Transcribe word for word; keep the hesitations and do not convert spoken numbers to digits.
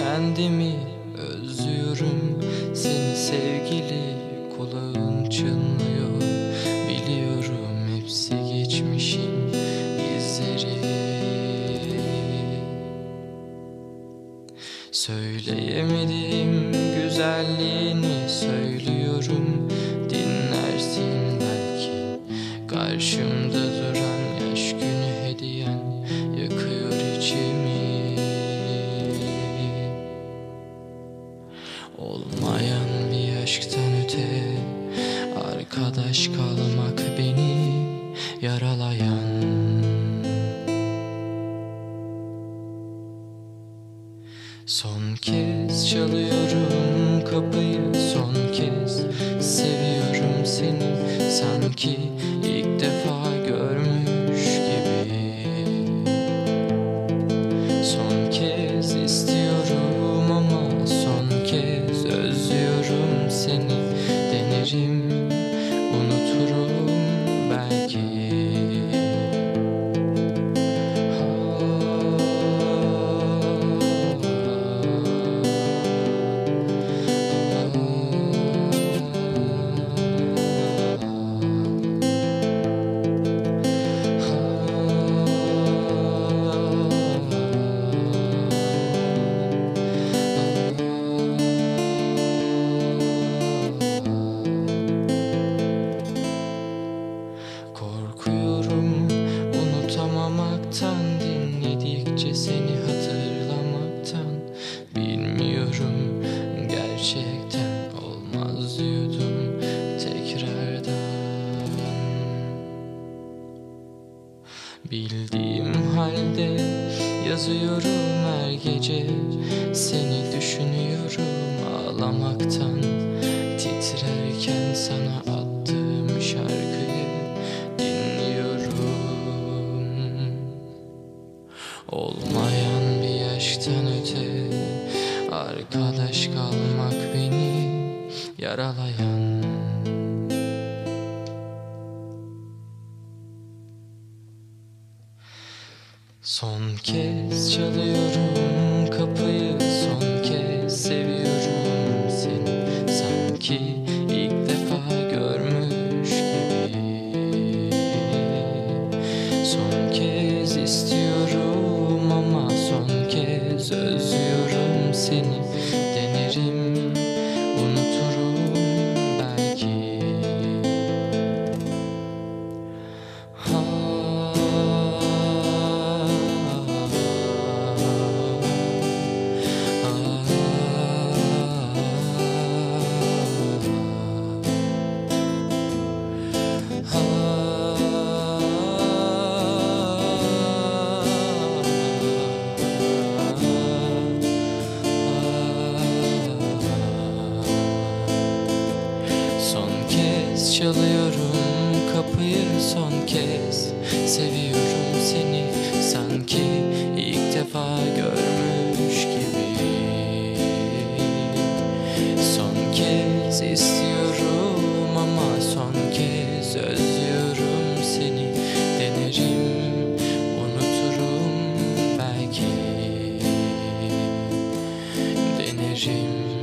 kendimi özlüyorum. Seni sevgili kulağın çınlıyor. Biliyorum hepsi geçmişin izleri. Söyleyemediğim güzelliğini söylüyorum. Dinlersin belki. Karşımda duran yaş günü hediyen yakıyor içimi. Olmayan bir aşktan öte arkadaş kalmak beni yaralayan. Son kez çalıyorum kapıyı, son kez seviyorum seni. Sanki ilk defa görmüş gibi. Son kez istiyorum ama son kez özlüyorum seni. Denerim, unuturum belki. Korkuyorum unutamamaktan, dinledikçe seni hatırlamaktan. Bilmiyorum gerçekten olmaz diyordum tekrardan. Bildiğim halde yazıyorum her gece, seni düşünüyorum ağlamaktan. Titrerken sana attığım şarkıyı dinliyorum. Olmayan bir aşktan öte arkadaş kalmak beni yaralayan. Son kez çalıyorum kapıyı, son kez seviyorum seni. Sanki ilk defa görmüş gibi. Son kez istiyorum ama son kez özlüyorum seni. Denerim, unuturum belki. Ha. Son kez çalıyorum kapıyı, son kez seviyorum seni. Sanki ilk defa görmüş gibi. Son kez istiyorum ama son kez özlüyorum seni. Denerim, unuturum belki. Denerim.